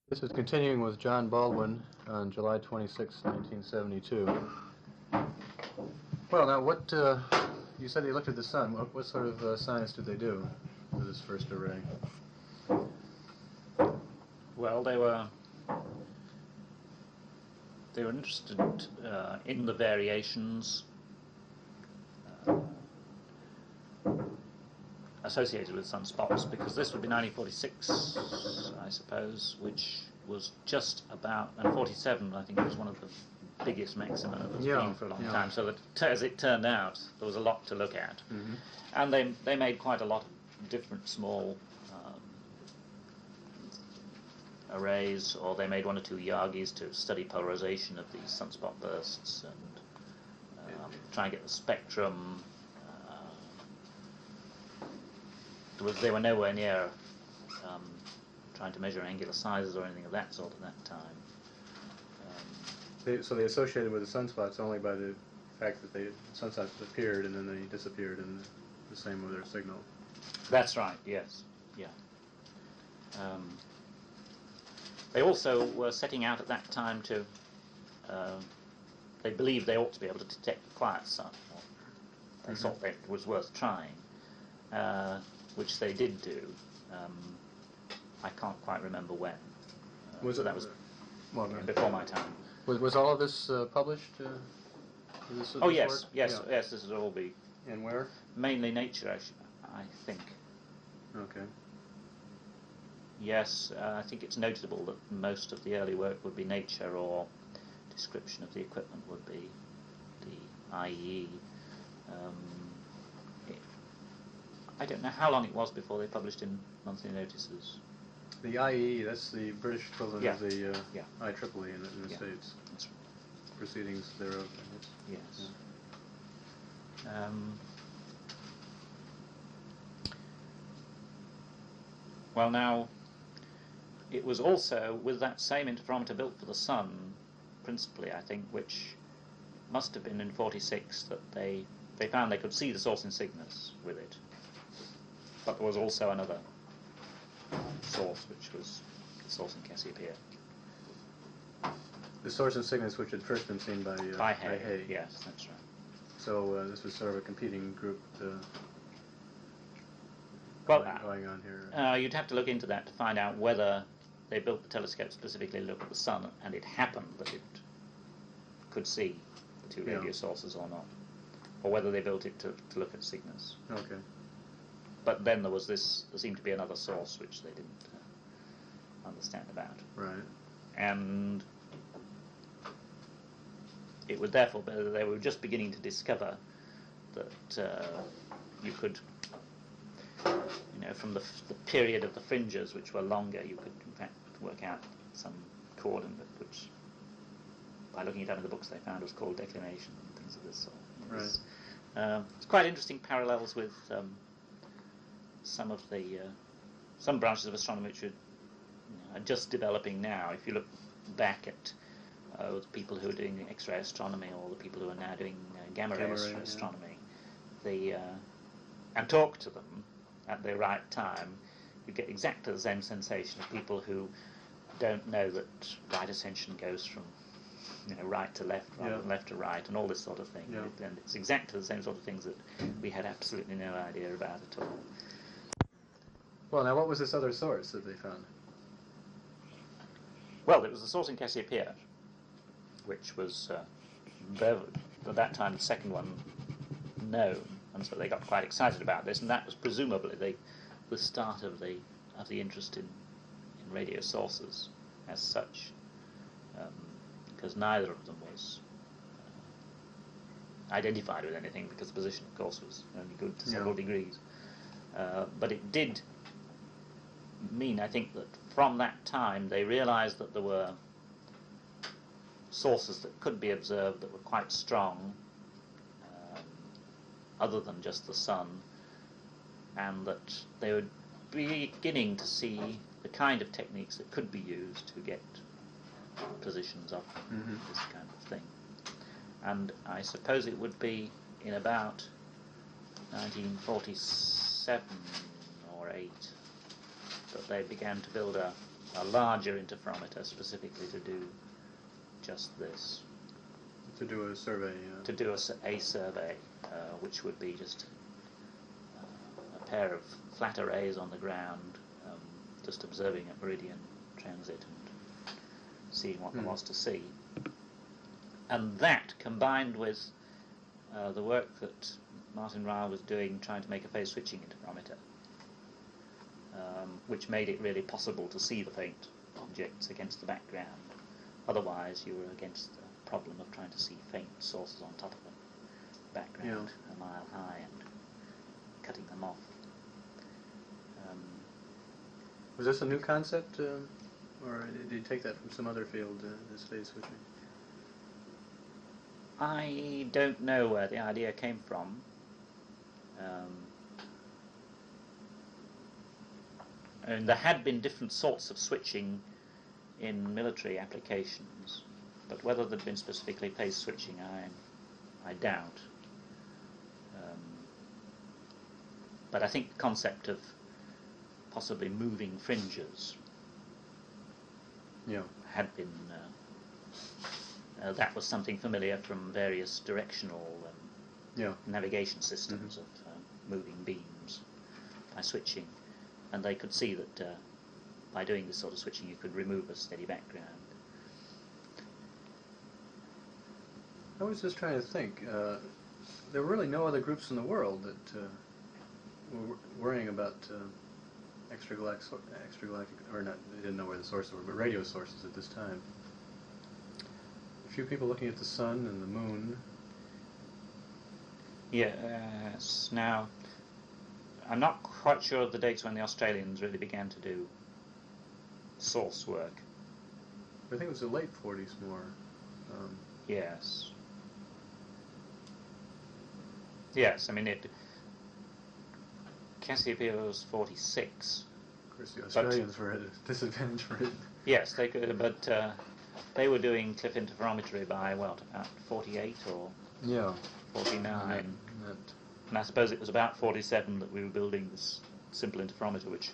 This is continuing with John Baldwin on July 26, 1972. Well, now you said they looked at the sun. What sort of science did they do for this first array? Well, they were interested in the variations associated with sunspots, because this would be 1946, I suppose, which was just about, and 47, I think, was one of the biggest maxima of it's been for a long time. So that, as it turned out, there was a lot to look at, and they made quite a lot of different small arrays, or they made one or two Yagis to study polarization of these sunspot bursts and try and get the spectrum. They were nowhere near trying to measure angular sizes or anything of that sort at that time. So they associated with the sunspots only by the fact that sunspots appeared and then they disappeared, and the same with their signal. That's right. Yes. Yeah. They also were setting out at that time to. They believed they ought to be able to detect the quiet sun. They thought that it was worth trying. Which they did do. I can't quite remember when. That was before my time. Was all of this published? Oh yes, yes. This would all be. And where? Mainly Nature, I think. Okay. Yes, I think it's notable that most of the early work would be Nature, or description of the equipment would be the IEE. I don't know how long it was before they published in monthly notices. The IEE, that's the British equivalent of the IEEE in the States. That's right. Proceedings thereof. Yes. Well, now, it was also with that same interferometer built for the Sun, principally, I think, which must have been in 46, that they found they could see the source in Cygnus with it. But there was also another source, which was the source in Cassiopeia. The source in Cygnus, which had first been seen by Hay. Yes, that's right. So this was sort of a competing group going on here. You'd have to look into that to find out whether they built the telescope specifically to look at the Sun, and it happened that it could see the two radio sources or not, or whether they built it to look at Cygnus. Okay. But then there seemed to be another source which they didn't understand about. Right. And it would therefore be that they were just beginning to discover that you could, from the period of the fringes, which were longer, you could in fact work out some coordinate, which, by looking it up in the books they found, was called declination and things of this sort. Right. It's quite interesting parallels with some branches of astronomy which are just developing now. If you look back at the people who are doing X-ray astronomy, or the people who are now doing gamma ray astronomy, and talk to them at the right time, you get exactly the same sensation of people who don't know that right ascension goes from right to left rather than left to right, and all this sort of thing. Yeah. And it's exactly the same sort of things that we had absolutely no idea about at all. Well, now what was this other source that they found? Well, it was the source in Cassiopeia, which was at that time the second one known, and so they got quite excited about this, and that was presumably the start of the interest in radio sources as such, because neither of them was identified with anything, because the position, of course, was only good to several degrees. But it did mean, I think, that from that time they realized that there were sources that could be observed that were quite strong, other than just the Sun, and that they were beginning to see the kind of techniques that could be used to get positions of this kind of thing. And I suppose it would be in about 1947 or 8 that they began to build a a larger interferometer specifically to do just this. To do a survey. To do a survey, which would be just a pair of flat arrays on the ground, just observing a meridian transit and seeing what there was to see. And that, combined with the work that Martin Ryle was doing trying to make a phase switching interferometer, which made it really possible to see the faint objects against the background. Otherwise, you were against the problem of trying to see faint sources on top of a background a mile high and cutting them off. Was this a new concept, or did you take that from some other field, this phase switching? I don't know where the idea came from. And there had been different sorts of switching in military applications, but whether there'd been specifically phase switching, I doubt. But I think the concept of possibly moving fringes had been that was something familiar from various directional navigation systems of moving beams by switching, and they could see that by doing this sort of switching you could remove a steady background. I was just trying to think. There were really no other groups in the world that were worrying about extragalactic, or not, they didn't know where the sources were, but radio sources at this time. A few people looking at the sun and the moon. Yes. Now, I'm not quite sure of the dates when the Australians really began to do source work. I think it was the late 40s more. Yes. Yes, I mean, Cassiopeia was 46. Of course, the Australians were at a disadvantage for it. Yes, they could, but they were doing cliff interferometry by, what, about 48 or 49? And I suppose it was about 47 that we were building this simple interferometer, which,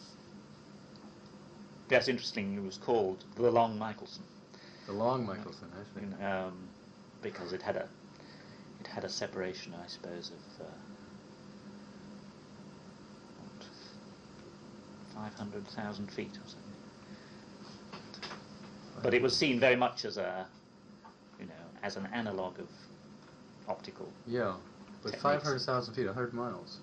yes, interesting, it was called the Long Michelson. The Long Michelson, I think. Because it had a separation, I suppose, of 500,000 feet or something. But it was seen very much as as an analogue of optical. Yeah, but techniques. 500,000 feet, 100 miles.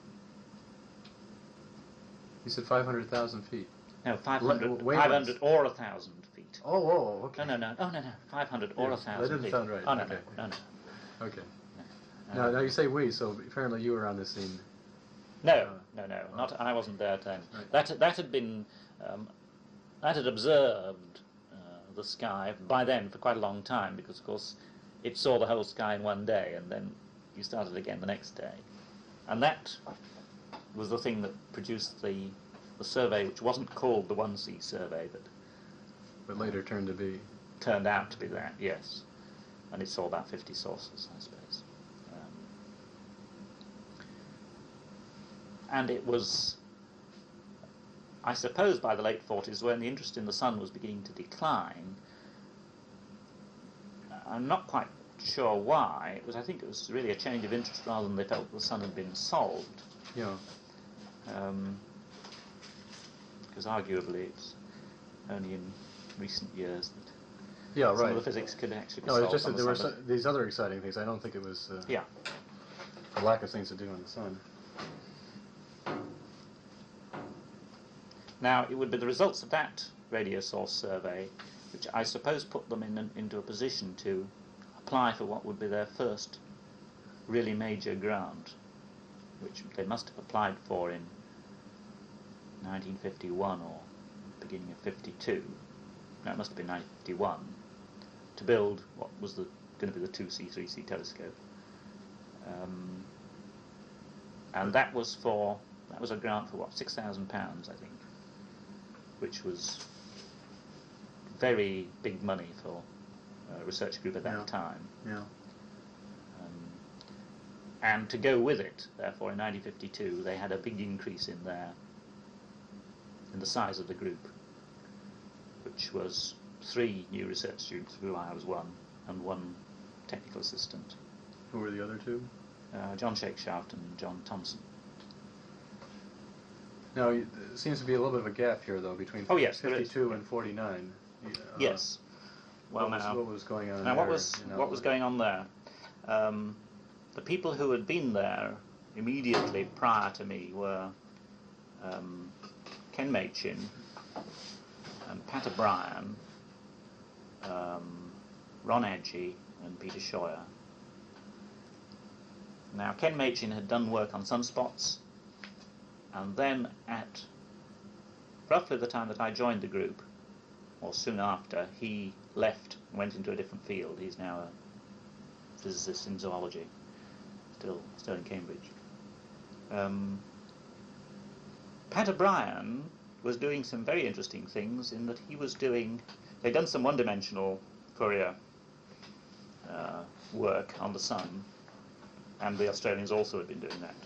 You said 500,000 feet. No, 500 or 1,000 feet. Oh, okay. No. Oh, no. 500 or 1,000 feet. That didn't sound right. Oh, no, okay. no. Okay. Now you say we, so apparently you were on the scene. No. Not. I wasn't there then. Right. That had been that had observed the sky by then for quite a long time, because of course it saw the whole sky in one day, and then you started again the next day, and that was the thing that produced the survey, which wasn't called the 1C survey, but later turned out to be that. Yes, and it saw about 50 sources, I suppose. And it was, I suppose, by the late 40s, when the interest in the sun was beginning to decline. I'm not quite sure why. I think it was really a change of interest rather than they felt the sun had been solved. Yeah. Because arguably it's only in recent years that some of the physics could actually be solved. No, it's just that there were these other exciting things. I don't think it was a lack of things to do on the sun. Now, it would be the results of that radio source survey which I suppose put them into a position to apply for what would be their first really major grant, which they must have applied for in 1951 or beginning of 52. No, it must have been 1951, to build what was going to be the 2C, 3C telescope. And that was a grant for, what, £6,000, I think, which was very big money for a research group at that time. Yeah. And to go with it, therefore, in 1952, they had a big increase in the size of the group. which was 3 new research students, of whom I was one, and 1 technical assistant. Who were the other 2? John Shakeshaft and John Thompson. Now, there seems to be a little bit of a gap here, though, between Oh, yes, there is. 52 and 49. Yes. Well, what was going on now there? what was going on there? The people who had been there immediately prior to me were Ken Machin and Pat O'Brien, Ron Adgie and Peter Scheuer. Now, Ken Machin had done work on sunspots, and then at roughly the time that I joined the group, or soon after, he left and went into a different field. He's now a physicist in zoology, still in Cambridge. Pat O'Brien was doing some very interesting things in that he was doing, they'd done some one-dimensional Fourier work on the Sun, and the Australians also had been doing that.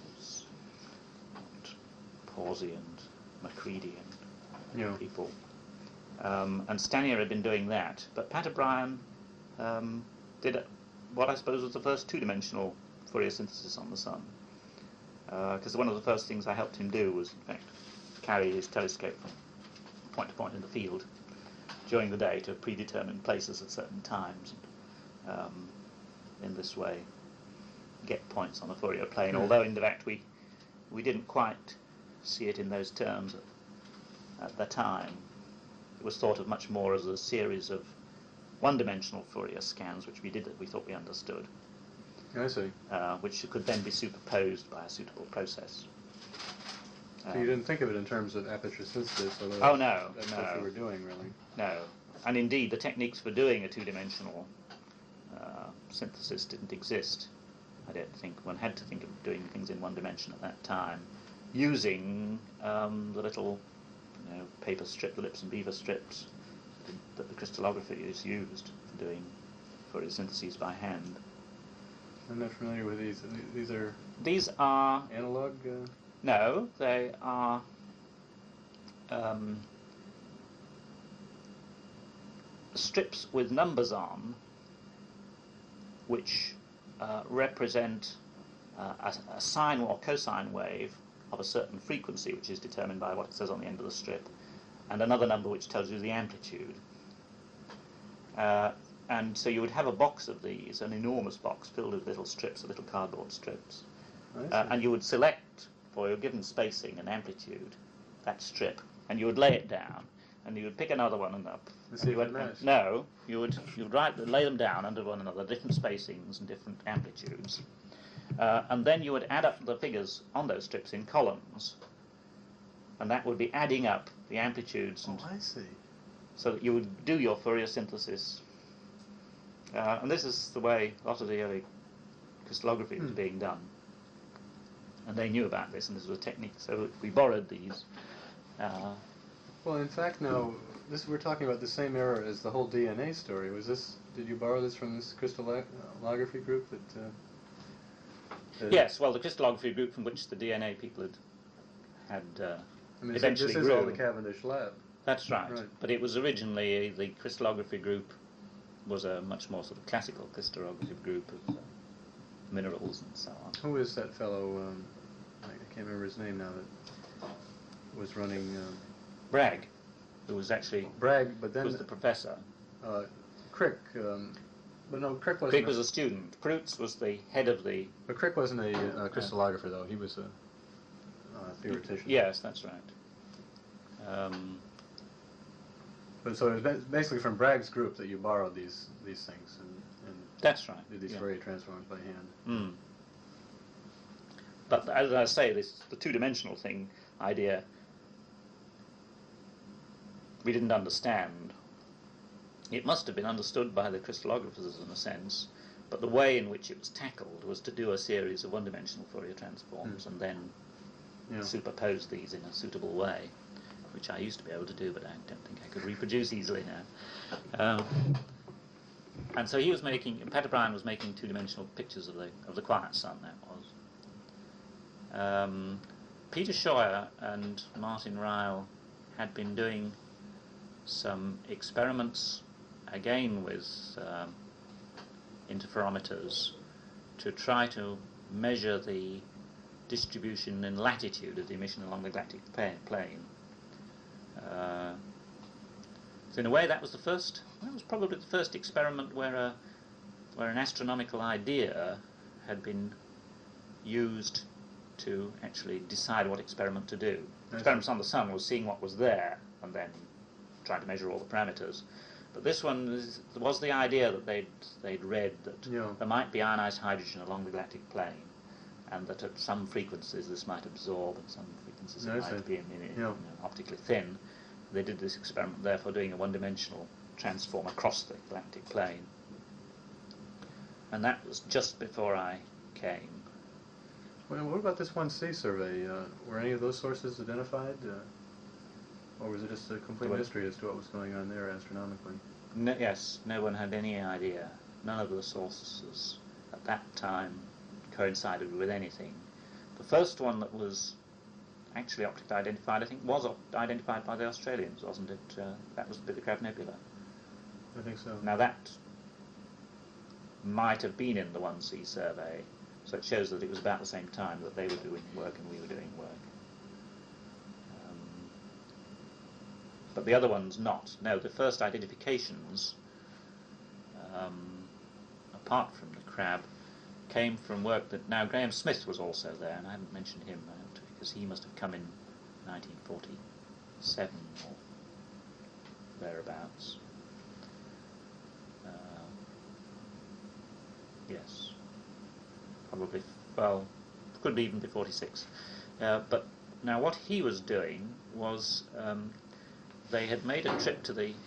Pawsey and Macready and people. And Stanier had been doing that, but Pat O'Brien did what I suppose was the first 2-dimensional Fourier synthesis on the Sun. Because one of the first things I helped him do was, in fact, carry his telescope from point to point in the field during the day to predetermined places at certain times, and in this way get points on the Fourier plane, although in fact we didn't quite see it in those terms at the time. It was thought of much more as a series of one-dimensional Fourier scans, which we thought we understood. I see. Which could then be superposed by a suitable process. So you didn't think of it in terms of aperture synthesis, although that's what you were doing, really. No. And indeed, the techniques for doing a 2-dimensional synthesis didn't exist. I don't think one had to think of doing things in 1 dimension at that time, using the little paper strip, the Lips and Beaver strips that the crystallographers used for doing Fourier syntheses by hand. I'm not familiar with these. These are analog? No, they are strips with numbers on, which represent a sine or cosine wave of a certain frequency, which is determined by what it says on the end of the strip, and another number which tells you the amplitude. And so you would have a box of these, an enormous box filled with little strips, little cardboard strips, and you would select for your given spacing and amplitude that strip, and you would lay it down, and you would pick another one and up. No, you would lay them down under one another, different spacings and different amplitudes, and then you would add up the figures on those strips in columns, and that would be adding up the amplitudes. And I see. So that you would do your Fourier synthesis. And this is the way a lot of the early crystallography was being done. And they knew about this, and this was a technique. So we borrowed these. Well, in fact, now, we're talking about the same era as the whole DNA story. Did you borrow this from this crystallography group that yes, well, the crystallography group from which the DNA people had eventually this is grew. all the Cavendish lab. That's right. But it was originally, the crystallography group was a much more sort of classical crystallography group of minerals and so on. Who is that fellow, I can't remember his name now, that was running... Bragg, who was actually... Bragg, but then... was the professor. Crick, but no, Crick wasn't... Crick was a student. Kreutz was the head of the... But Crick wasn't a crystallographer, though. He was a theoretician. Yes, that's right. But so it was basically from Bragg's group that you borrowed these things and that's right. Did these Fourier transforms by hand. But as I say, the 2-dimensional idea, we didn't understand. It must have been understood by the crystallographers in a sense, but the way in which it was tackled was to do a series of 1-dimensional Fourier transforms and then superpose these in a suitable way, which I used to be able to do, but I don't think I could reproduce easily now. And so Pat O'Brien was making 2-dimensional pictures of the quiet sun, that was. Peter Scheuer and Martin Ryle had been doing some experiments again with interferometers to try to measure the distribution in latitude of the emission along the galactic plane. So in a way, that was probably the first experiment where an astronomical idea had been used to actually decide what experiment to do. Experiments on the Sun was seeing what was there and then trying to measure all the parameters. But this one was the idea that they'd read that there might be ionized hydrogen along the galactic plane, and that at some frequencies this might absorb, and some frequencies it might be optically thin. They did this experiment, therefore, doing a one-dimensional transform across the galactic plane. And that was just before I came. Well, what about this 1C survey? Were any of those sources identified? Or was it just a complete mystery as to what was going on there astronomically? Yes, no one had any idea. None of the sources at that time coincided with anything. The first one that was actually optically identified, I think, was identified by the Australians, wasn't it? That was the Billy Crab Nebula. I think so. Now that might have been in the 1C survey, so it shows that it was about the same time that they were doing work and we were doing work. But the other ones not. No, the first identifications, apart from the crab, came from work that... Now, Graham Smith was also there, and I haven't mentioned him, because he must have come in 1947 or thereabouts. Yes. Probably, well, could be even be 46. But now what he was doing was... they had made a trip to the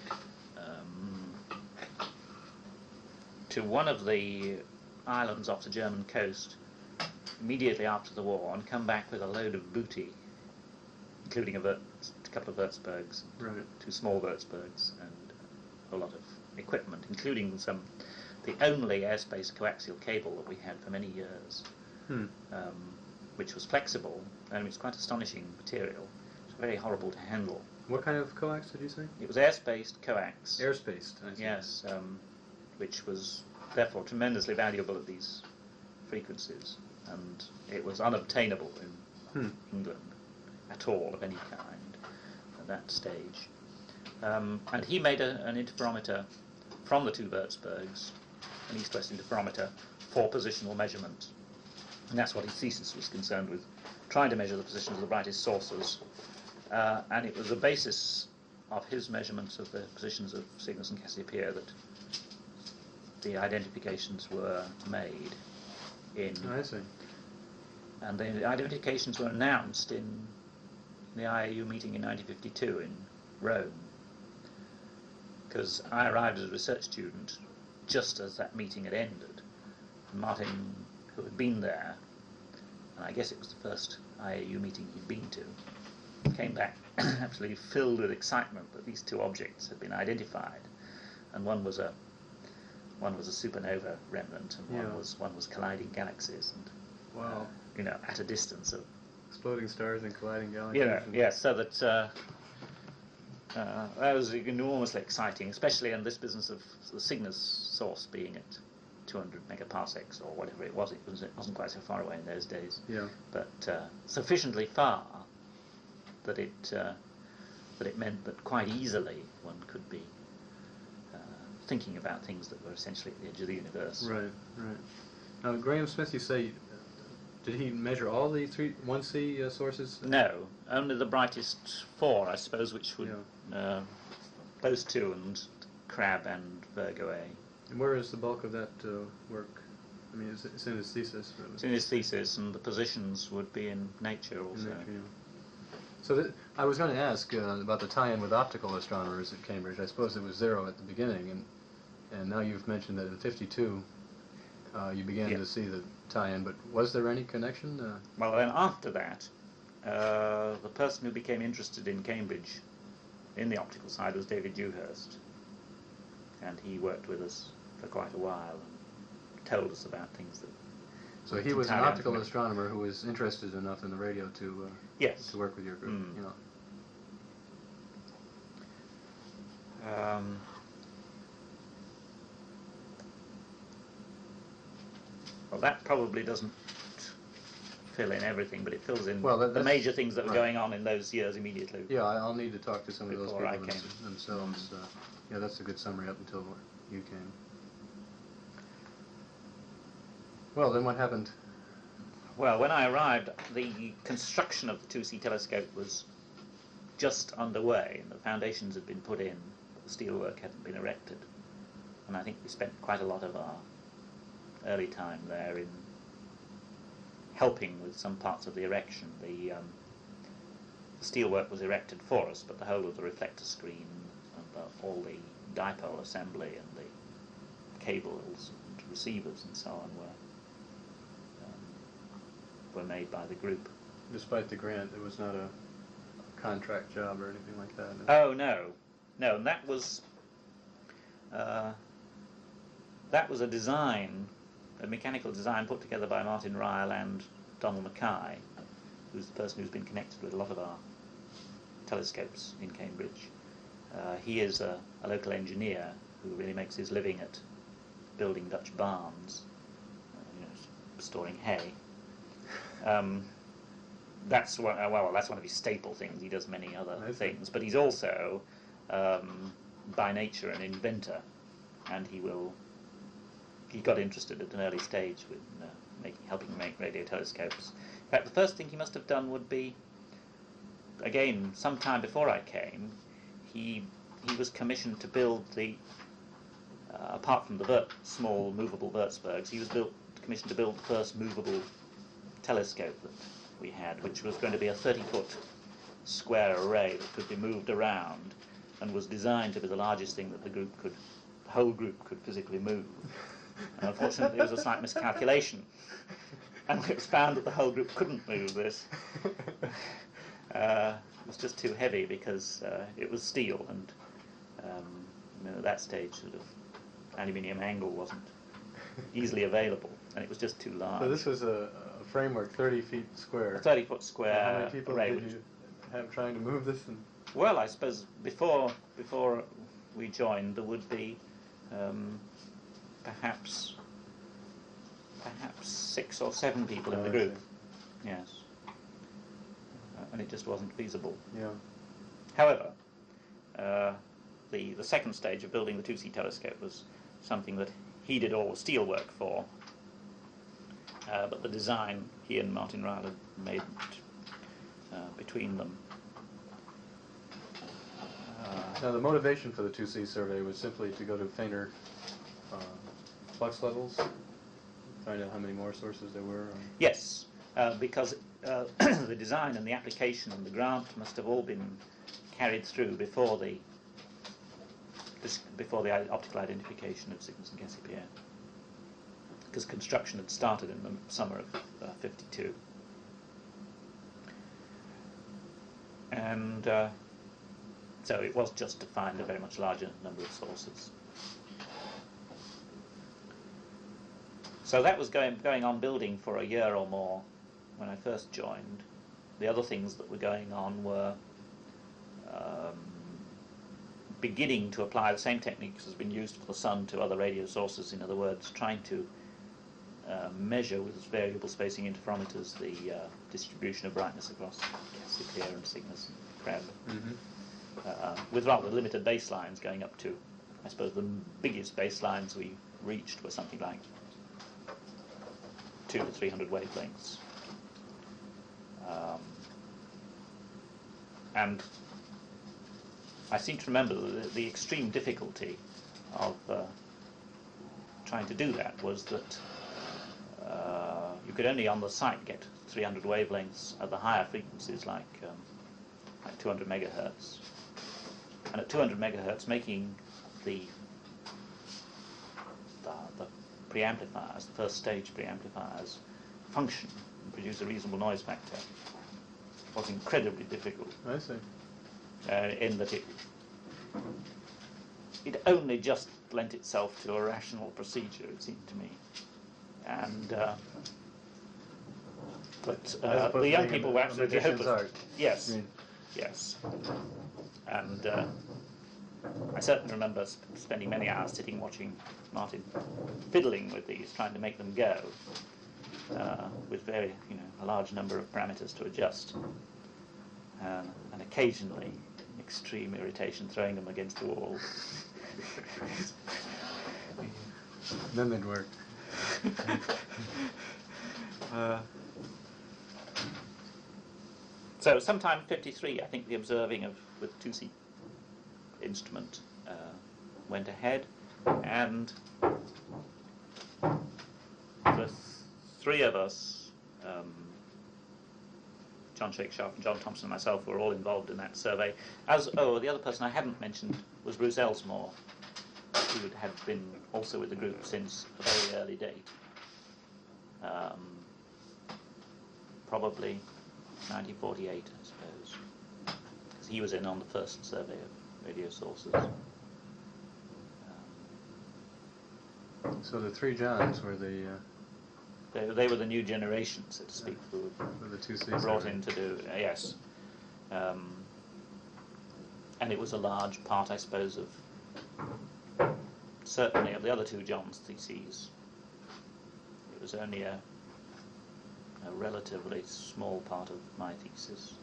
to one of the islands off the German coast immediately after the war and come back with a load of booty, including a couple of Würzburgs, two small Würzburgs, and a lot of equipment, including the only airspace coaxial cable that we had for many years, which was flexible, and it's quite astonishing material. It's very horrible to handle. What kind of coax did you say? It was air-spaced coax. Air-spaced, I see. Yes, which was therefore tremendously valuable at these frequencies, and it was unobtainable in England at all of any kind at that stage. And he made an interferometer from the two Würzburgs, an east-west interferometer, for positional measurement. And that's what his thesis was concerned with, trying to measure the position of the brightest sources. And it was the basis of his measurements of the positions of Cygnus and Cassiopeia that the identifications were made in. I see. And the identifications were announced in the IAU meeting in 1952 in Rome, because I arrived as a research student just as that meeting had ended. And Martin, who had been there, and I guess it was the first IAU meeting he'd been to, came back absolutely filled with excitement that these two objects had been identified, and one was a supernova remnant, and one was colliding galaxies, and at a distance of exploding stars and colliding galaxies. Yes, so that that was enormously exciting, especially in this business of the Cygnus source being at 200 megaparsecs or whatever it was. It wasn't quite so far away in those days, but sufficiently far that it meant that quite easily one could be thinking about things that were essentially at the edge of the universe. Right. Now, Graham Smith, you say, did he measure all the 1C sources? No, only the brightest four, I suppose, which would those two and Crab and Virgo A. And where is the bulk of that work? I mean, it's in his thesis. Really. It's in his thesis, and the positions would be in Nature also. So I was going to ask about the tie-in with optical astronomers at Cambridge. I suppose it was zero at the beginning, and now you've mentioned that in '52 you began to see the tie-in, but was there any connection? Well, then after that, the person who became interested in Cambridge in the optical side was David Dewhurst, and he worked with us for quite a while and told us about things that... So he was an optical astronomer who was interested enough in the radio to work with your group. Well, that probably doesn't fill in everything, but it fills in Well, the that's major things that were right. going on in those years immediately. Yeah, I'll need to talk to some of those Before I people came. themselves. Yeah, that's a good summary up until you came. Well, then what happened? Well, when I arrived, the construction of the 2C telescope was just underway, and the foundations had been put in, but the steelwork hadn't been erected. And I think we spent quite a lot of our early time there in helping with some parts of the erection. The steelwork was erected for us, but the whole of the reflector screen and all the dipole assembly and the cables and receivers and so on were made by the group. Despite the grant, it was not a contract job or anything like that. Oh no, and that was a design, a mechanical design put together by Martin Ryle and Donald Mackay, who's the person who's been connected with a lot of our telescopes in Cambridge. He is a local engineer who really makes his living at building Dutch barns, storing hay. That's one of his staple things. He does many other things, but he's also, by nature, an inventor, and he got interested at an early stage with helping make radio telescopes. In fact, the first thing he must have done would be, again, some time before I came, he was commissioned to build apart from the small movable Würzburgs, he was commissioned to build the first movable telescope that we had, which was going to be a 30-foot square array that could be moved around and was designed to be the largest thing that the whole group could physically move. And unfortunately, there was a slight miscalculation, and it was found that the whole group couldn't move this. It was just too heavy because it was steel, and at that stage, sort of aluminium angle wasn't easily available, and it was just too large. So this was a framework 30 feet square. A 30-foot square How many people array. did you have trying to move this? Well, I suppose before we joined, there would be perhaps 6 or 7 people in the group. Yes, and it just wasn't feasible. Yeah. However, the second stage of building the 2C telescope was something that he did all the steel work for, but the design he and Martin Ryle had made between them. Now the motivation for the 2C survey was simply to go to fainter flux levels, find out how many more sources there were. Yes, because the design and the application and the grant must have all been carried through before the optical identification of Cygnus and Cassiopeia, because construction had started in the summer of 52. And so it was just to find a very much larger number of sources. So that was going on building for a year or more when I first joined. The other things that were going on were beginning to apply the same techniques as has been used for the Sun to other radio sources. In other words, trying to measure with variable spacing interferometers the distribution of brightness across Cassiopeia and Cygnus and Crab, with rather limited baselines going up to, I suppose, the biggest baselines we reached were something like 200 to 300 wavelengths. And I seem to remember that the extreme difficulty of trying to do that was that you could only on the site get 300 wavelengths at the higher frequencies like 200 megahertz. And at 200 megahertz, making the preamplifiers, the first stage preamplifiers, function and produce a reasonable noise factor was incredibly difficult. I see. In that it only just lent itself to a rational procedure, it seemed to me. And but the young people were absolutely hopeless. Art. Yes, yes. And I certainly remember spending many hours sitting watching Martin fiddling with these, trying to make them go, with a large number of parameters to adjust, and occasionally extreme irritation throwing them against the wall. Then they'd work. So sometime in '53, I think the observing with 2C instrument went ahead, and the three of us, John Shakeshaft and John Thompson and myself, were all involved in that survey. The other person I hadn't mentioned was Bruce Elsmore, who had been also with the group since a very early date, probably 1948, I suppose, because he was in on the first survey of radio sources. So the three Johns were they were the new generation, so to speak, who were the 2C brought survey. in to do yes, and it was a large part, I suppose, of certainly of the other two John's theses. It was only a relatively small part of my thesis.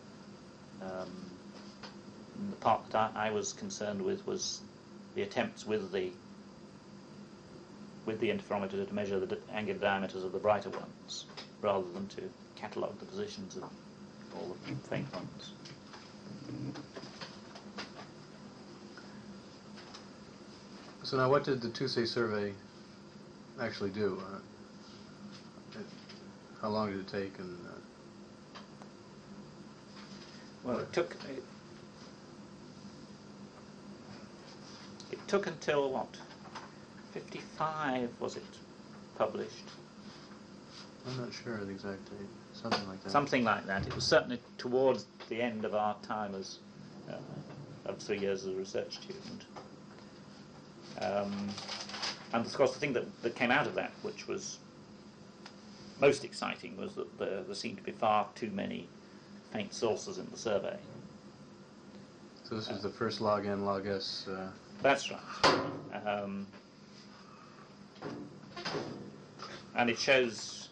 The part that I was concerned with was the attempts with the interferometer to measure the angular diameters of the brighter ones, rather than to catalogue the positions of all the faint ones. So now, what did the 2C survey actually do? How long did it take? And Well, it took until what? 55 was it published? I'm not sure the exact date. Something like that. Something like that. It was certainly towards the end of our time as of 3 years as a research student. And of course, the thing that came out of that, which was most exciting, was that there seemed to be far too many faint sources in the survey. So this is the first log N, log S. That's right. And it shows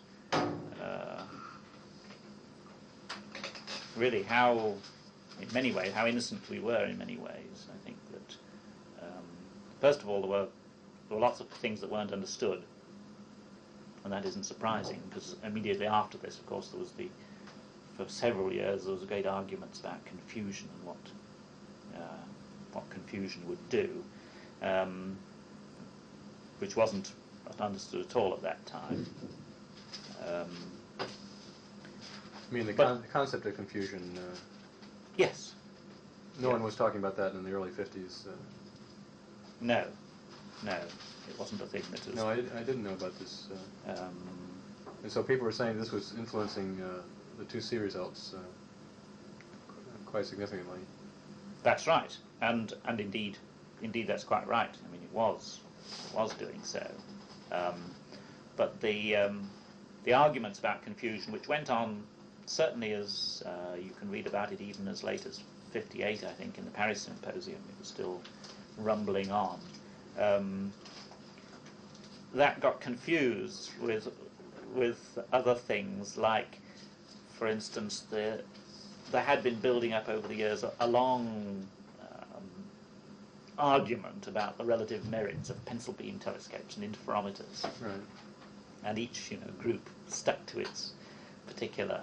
really how, in many ways, how innocent we were in many ways. I think that, first of all, there were lots of things that weren't understood, and that isn't surprising, because immediately after this, of course, for several years, there was great arguments about confusion and what confusion would do, which wasn't understood at all at that time. I mean, the concept of confusion. Yes. No one was talking about that in the early 50s. No, it wasn't a thing that was... No, I didn't know about this. And so people were saying this was influencing the 2C results quite significantly. That's right, and indeed that's quite right. I mean, it was doing so. But the arguments about confusion, which went on certainly as you can read about it even as late as '58, I think, in the Paris Symposium, it was still rumbling on. That got confused with other things, like, for instance, there had been building up over the years a long argument about the relative merits of pencil beam telescopes and interferometers. Right. And each group stuck to its particular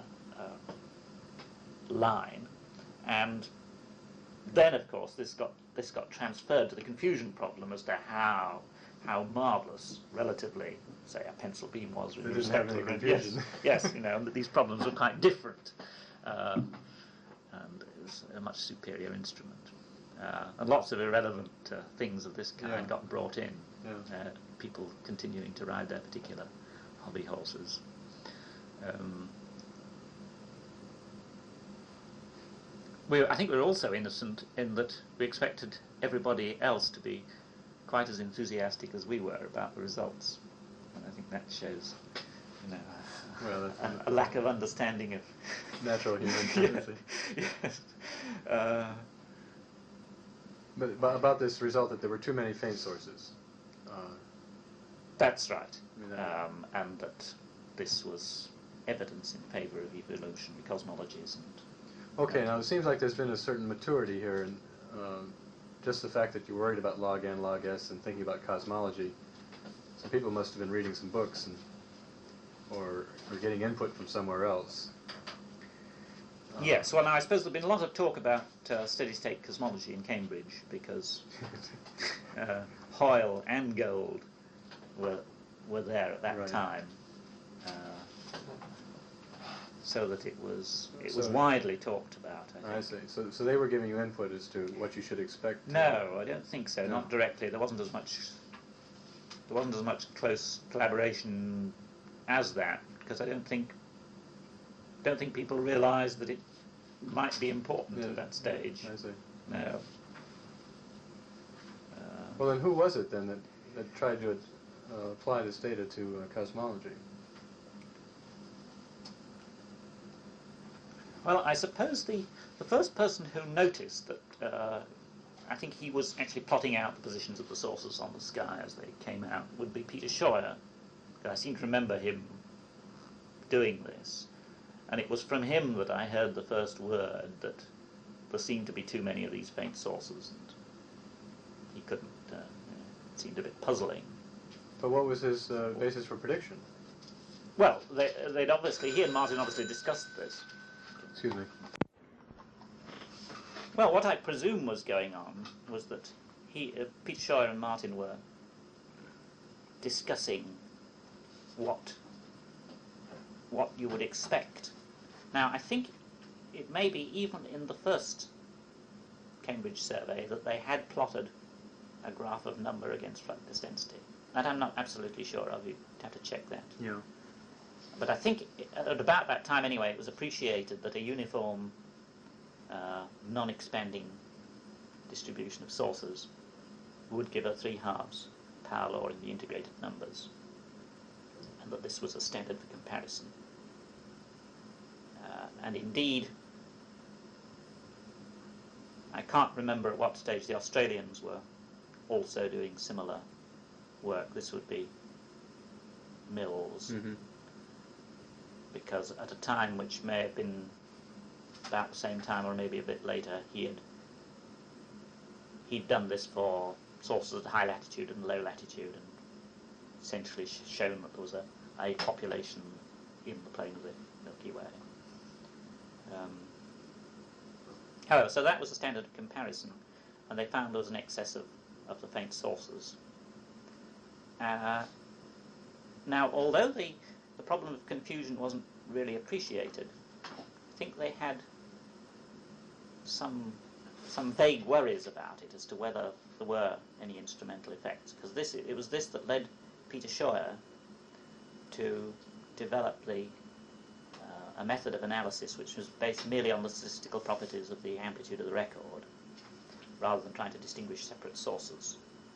line, and then of course this got transferred to the confusion problem as to how marvellous relatively, say, a pencil beam was with It didn't respect have any to confusion. yes, that these problems were quite different, and it was a much superior instrument, and lots of irrelevant things of this kind got brought in. Yeah. People continuing to ride their particular hobby horses. I think we were also innocent in that we expected everybody else to be quite as enthusiastic as we were about the results, and I think that shows, a lack of understanding of natural human tendency. Yes. But about this result that there were too many faint sources. That's right. Yeah. And that this was evidence in favour of evolutionary cosmologies. Okay, now it seems like there's been a certain maturity here, and just the fact that you're worried about log n, log s, and thinking about cosmology. Some people must have been reading some books or getting input from somewhere else. Yes, well, now I suppose there's been a lot of talk about steady-state cosmology in Cambridge because Hoyle and Gold were there at that Right. time, so that it was So- widely talked about. I I think. see. So they were giving you input as to what you should expect. No, I don't think so. No. Not directly. There wasn't as much close collaboration as that because I don't think people realised that it might be important Yeah. at that stage. I see. No. Well, then who was it then that tried to apply this data to cosmology? Well, I suppose the first person who noticed that, I think he was actually plotting out the positions of the sources on the sky as they came out, would be Peter Scheuer. I seem to remember him doing this. And it was from him that I heard the first word that there seemed to be too many of these faint sources, and he couldn't. It seemed a bit puzzling. But what was his basis for prediction? Well, he and Martin obviously discussed this. Excuse me. Well, what I presume was going on was that Peter Scheuer and Martin were discussing what you would expect. Now, I think it may be even in the first Cambridge survey that they had plotted a graph of number against flux density. That I'm not absolutely sure of. You'd have to check that. Yeah. But I think at about that time anyway, it was appreciated that a uniform, non-expanding distribution of sources would give a 3/2 power law in the integrated numbers, and that this was a standard for comparison. And indeed, I can't remember at what stage the Australians were also doing similar work. This would be Mills. Mm-hmm. Because at a time which may have been about the same time or maybe a bit later, he'd done this for sources at high latitude and low latitude, and essentially shown that there was a population in the plane of the Milky Way. However, so that was the standard of comparison, and they found there was an excess of the faint sources. Now, although the problem of confusion wasn't really appreciated, I think they had some vague worries about it as to whether there were any instrumental effects, because it was this that led Peter Scheuer to develop a method of analysis which was based merely on the statistical properties of the amplitude of the record, rather than trying to distinguish separate sources,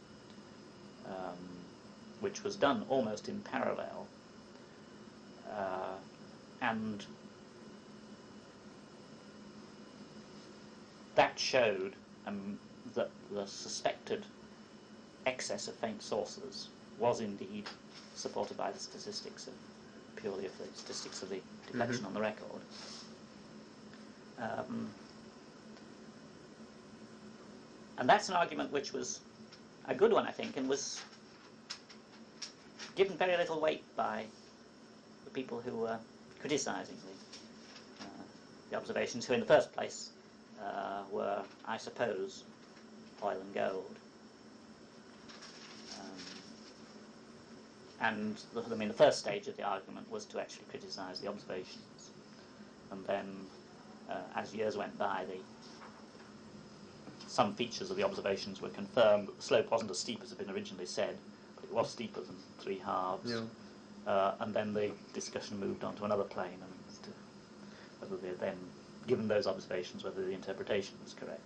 which was done almost in parallel. And that showed that the suspected excess of faint sources was indeed supported by the statistics purely of the statistics of the deflection on the record. And that's an argument which was a good one, I think, and was given very little weight by the people who were criticising the observations, who in the first place were, I suppose, Hoyle and Gold. And the first stage of the argument was to actually criticise the observations, and then as years went by, some features of the observations were confirmed. The slope wasn't as steep as had been originally said, but it was steeper than 3/2. Yeah. And then the discussion moved on to another plane, and as to whether they then, given those observations, whether the interpretation was correct.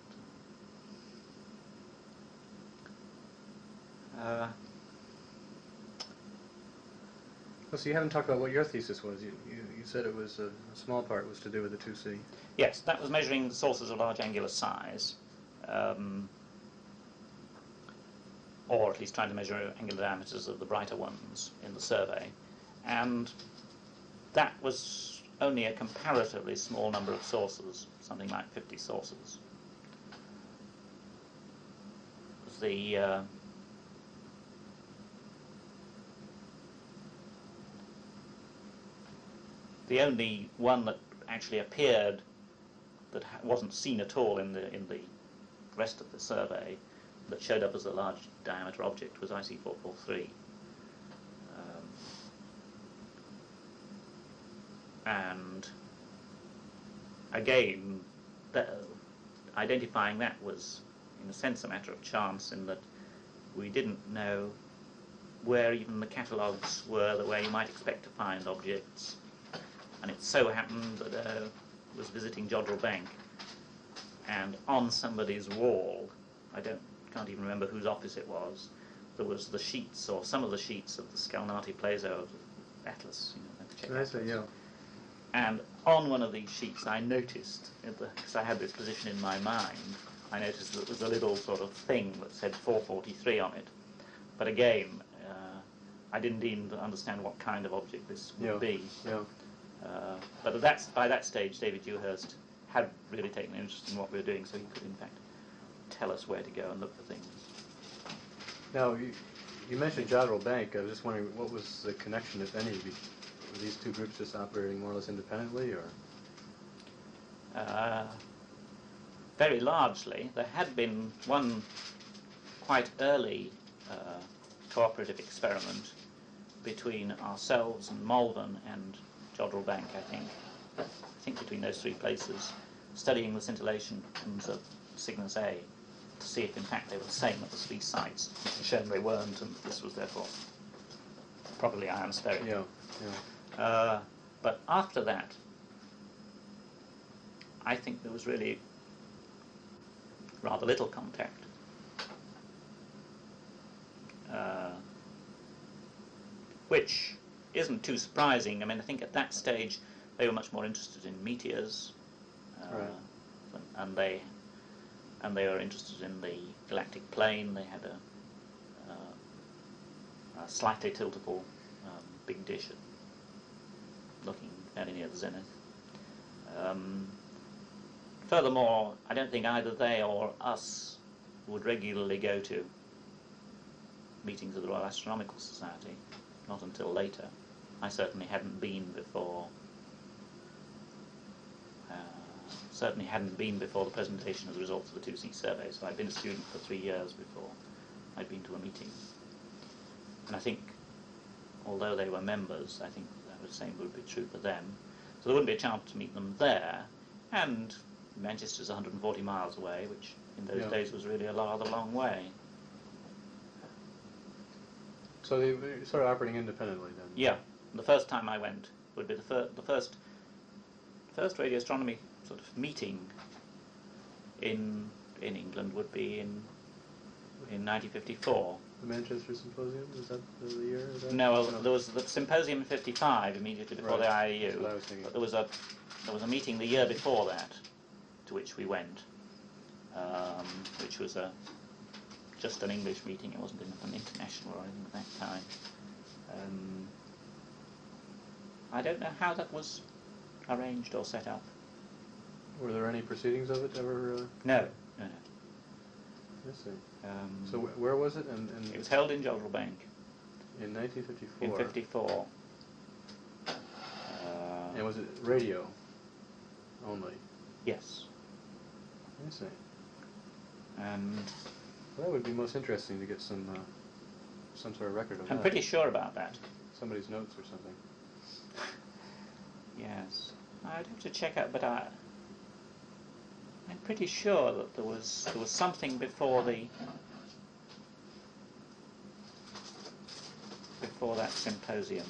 Well, so you haven't talked about what your thesis was. You said it was a small part was to do with the 2C. Yes, that was measuring the sources of large angular size. or at least trying to measure angular diameters of the brighter ones in the survey, and that was only a comparatively small number of sources, something like 50 sources. The only one that actually appeared that wasn't seen at all in the rest of the survey, that showed up as a large diameter object, was IC443. And again, identifying that was, in a sense, a matter of chance, in that we didn't know where even the catalogues were, the way you might expect to find objects. And it so happened that I was visiting Jodrell Bank, and on somebody's wall, I can't even remember whose office it was, there was the sheets, or some of the sheets of the Skalnati Plazo Atlas. Yeah. And on one of these sheets I noticed, because I had this position in my mind, I noticed that there was a little sort of thing that said 443 on it. But again, I didn't even understand what kind of object this would be. Yeah. But by that stage, David Dewhurst had really taken an interest in what we were doing, so he could, in fact, tell us where to go and look for things. Now, you mentioned Jodrell Bank. I was just wondering, what was the connection, if any? Were these two groups just operating more or less independently, or? Very largely. There had been one quite early cooperative experiment between ourselves and Malvern and Jodrell Bank, I think between those three places, studying the scintillations of Cygnus A to see if in fact they were the same at the three sites. It's shown they weren't, and this was therefore probably ionospheric. Yeah. But after that, I think there was really rather little contact. Which isn't too surprising. I mean, I think at that stage they were much more interested in meteors, right. and they were interested in the galactic plane. They had a slightly tiltable big dish looking fairly near the zenith. Furthermore, I don't think either they or us would regularly go to meetings of the Royal Astronomical Society, not until later. I certainly hadn't been before. The presentation of the results of the 2C survey. So I'd been a student for 3 years before I'd been to a meeting. And I think, although they were members, I think the same would be true for them. So there wouldn't be a chance to meet them there. And Manchester's 140 miles away, which in those days was really a rather long way. So they were sort of operating independently then? Yeah. The first time I went would be the first radio astronomy sort of meeting in England would be in 1954. The Manchester Symposium, is that the year? No, there was the symposium in 55, immediately before the IAU. That's what I was thinking. But there was a meeting the year before that, to which we went, which was just an English meeting. It wasn't an international or anything of that kind. I don't know how that was arranged or set up. Were there any proceedings of it ever? No. I see. So where was it? It was held in Jodrell Bank. In 1954? In 54. And was it radio only? Yes. I see. And well, that would be most interesting to get some sort of record of that. I'm pretty sure about that. Somebody's notes or something. Yes. I'd have to check out, but I'm pretty sure that there was something before that symposium.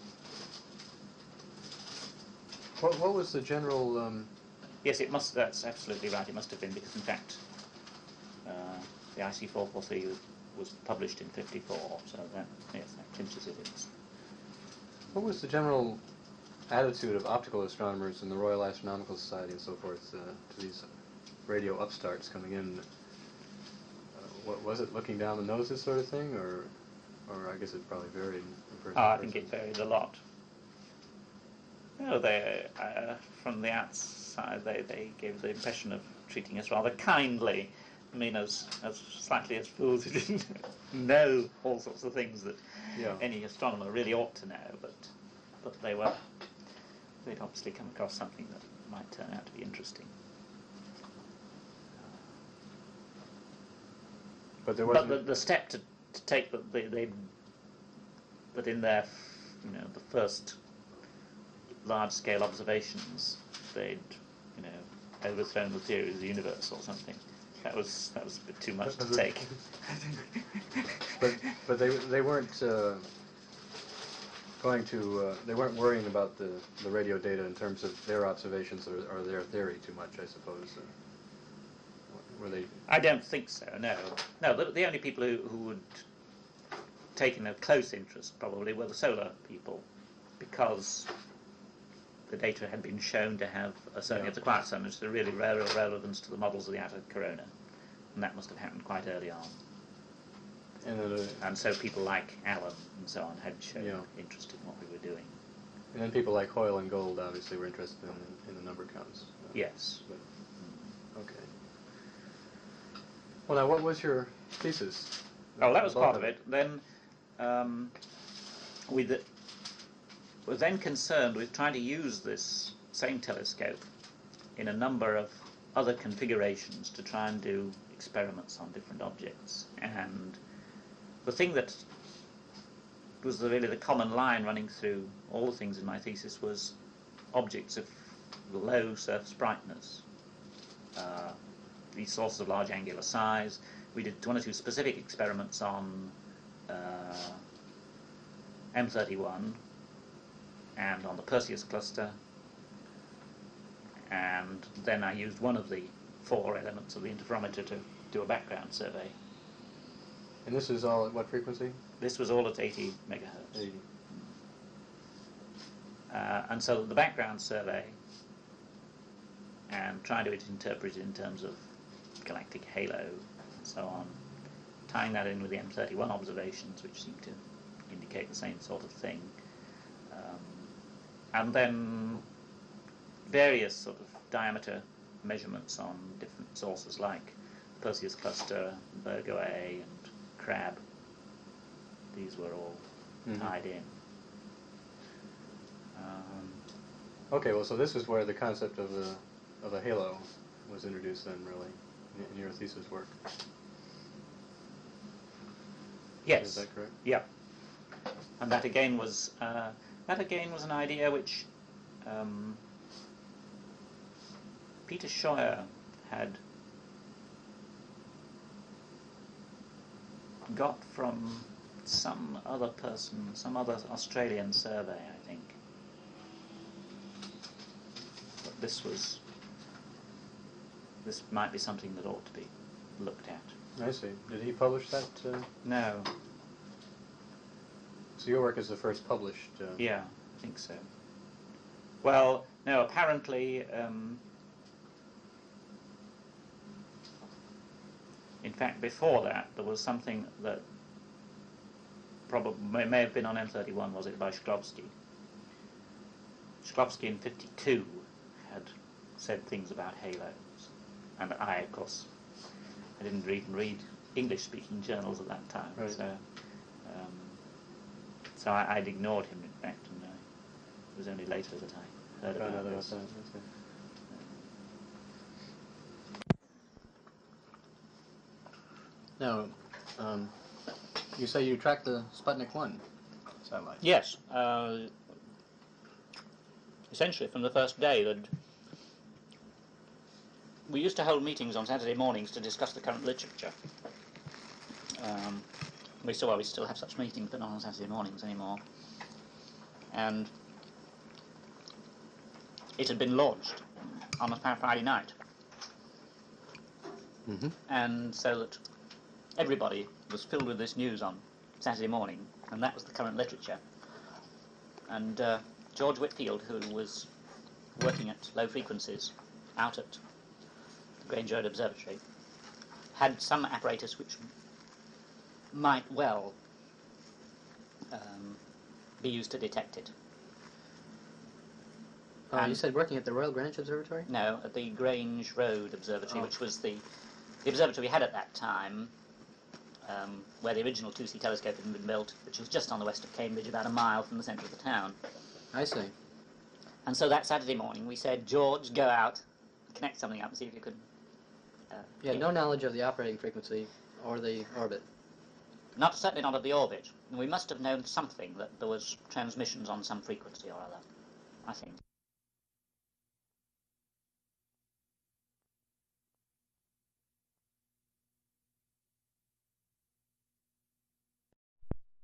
What was the general? Yes, it must. That's absolutely right. It must have been, because in fact, the IC443 was published in 54. So that clinches it. What was the general attitude of optical astronomers in the Royal Astronomical Society and so forth to these radio upstarts coming in? what was it? Looking down the noses, sort of thing, or I guess it probably varied from person Oh, to I person. think it varied a lot. No, they from the outside they gave the impression of treating us rather kindly. I mean, as slightly as fools who didn't know all sorts of things that Yeah. any astronomer really ought to know, but they'd obviously come across something that might turn out to be interesting. But there But wasn't. the step to take that that in their the first large scale observations they'd overthrown the theory of the universe or something. That was a bit too much to take. but they weren't going to. They weren't worrying about the radio data in terms of their observations or their theory too much, I suppose. Were they? I don't think so. No. The only people who would taken a close interest probably were the solar people, because the data had been shown to have certainly of the quiet sun, which is a really rare relevance to the models of the outer corona, and that must have happened quite early on. And so people like Allen and so on had shown interest in what we were doing. And then people like Hoyle and Gold obviously were interested in the number counts. Yes. Okay. Well, now, what was your thesis? Oh, that was part of it. Then we were then concerned with trying to use this same telescope in a number of other configurations to try and do experiments on different objects. And the thing that was really the common line running through all the things in my thesis was objects of low surface brightness. These sources of large angular size. We did one or two specific experiments on M31 and on the Perseus cluster, and then I used one of the 4 elements of the interferometer to do a background survey. And this is all at what frequency? This was all at 80 megahertz. 80. And so the background survey and trying to interpret it in terms of galactic halo and so on, tying that in with the M31 observations, which seem to indicate the same sort of thing, and then various sort of diameter measurements on different sources like Perseus cluster, Virgo A, and Crab. These were all tied in. Okay, well, so this is where the concept of a halo was introduced then, really, in your thesis work. Yes. Is that correct? Yeah. And that again was an idea which Peter Scheuer had got from some other person, some other Australian survey, I think. But this might be something that ought to be looked at. I see. Did he publish that? No. So your work is the first published? Yeah, I think so. Well, no, apparently, in fact, before that, there was something that probably may have been on M31, was it, by Shklovsky. Shklovsky in 52 had said things about halos. And I, of course, I didn't even read English-speaking journals at that time. Right. So I'd ignored him, in fact, and it was only later that I heard about this. Now, you say you tracked the Sputnik 1 satellite. Yes. Essentially, from the first day, we used to hold meetings on Saturday mornings to discuss the current literature. We still have such meetings, but not on Saturday mornings anymore. And it had been launched on a Friday night. Mm-hmm. And so that everybody was filled with this news on Saturday morning, and that was the current literature. And George Whitfield, who was working at low frequencies out at the Grange Road Observatory, had some apparatus which might well be used to detect it. You And- said working at the Royal Greenwich Observatory? No, at the Grange Road Observatory, Oh. which was the observatory we had at that time, where the original 2C telescope had been built, which was just on the west of Cambridge, about a mile from the centre of the town. I see. And so that Saturday morning we said, George, go out, connect something up and see if you could... You had no knowledge of the operating frequency or the orbit. Certainly not of the orbit. We must have known something, that there was transmissions on some frequency or other, I think.